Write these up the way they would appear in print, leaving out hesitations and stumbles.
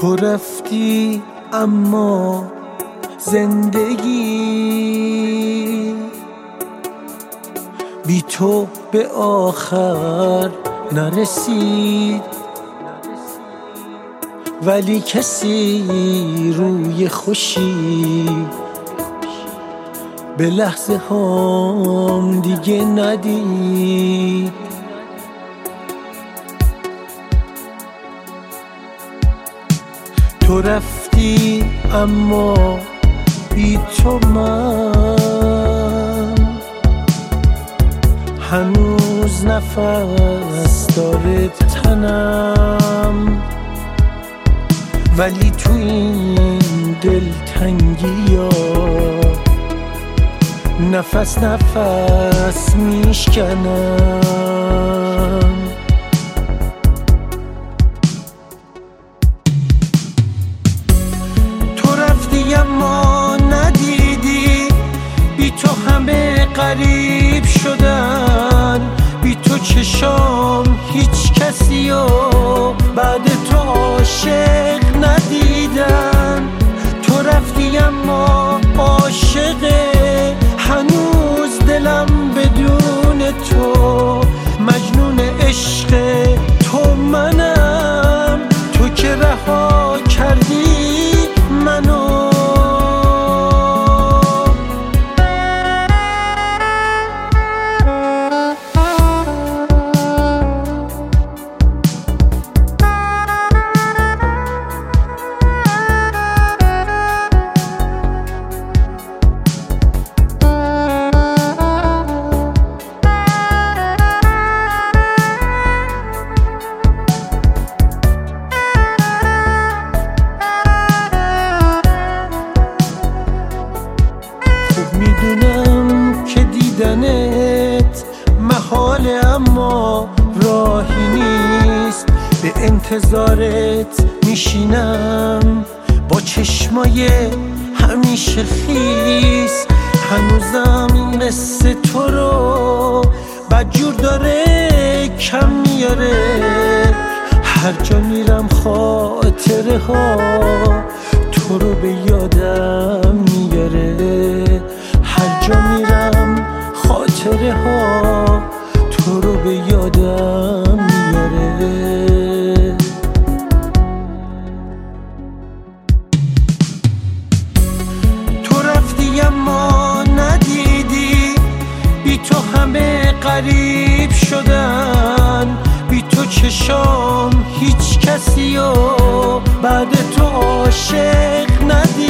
تو رفتی اما زندگی بی تو به آخر نرسید، ولی کسی روی خوشی به لحظه هم دیگه ندید. تو رفتی اما بی تو من هنوز نفس داره تنم، ولی تو این دلتنگی ها نفس نفس میشکنم. تو رفتی اما ندیدی بی تو همه غریب شدن، بی تو چشام هیچ کسی و بعد تو عاشق ندیدن. تو رفتی اما عاشقه هنوز دلم بدون تو، مجنون عشق تو منم، تو که رها کردی منو. میدونم که دیدنت محاله اما راهی نیست، به انتظارت میشینم با چشمای همیشه خیس. هنوزم این قصه تو رو بدجور داره کم میاره، هر جا میرم خاطره ها تو رو به یادم میاره، هر جا میرم خاطره ها تو رو به یادم میاره. تو رفتی اما ندیدی بی تو همه غریب شدن، بی تو چشام هیچ کسی و بعد تو عاشق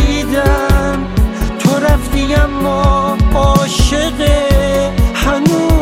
ندیدم. تو رفتی اما عاشق هنوز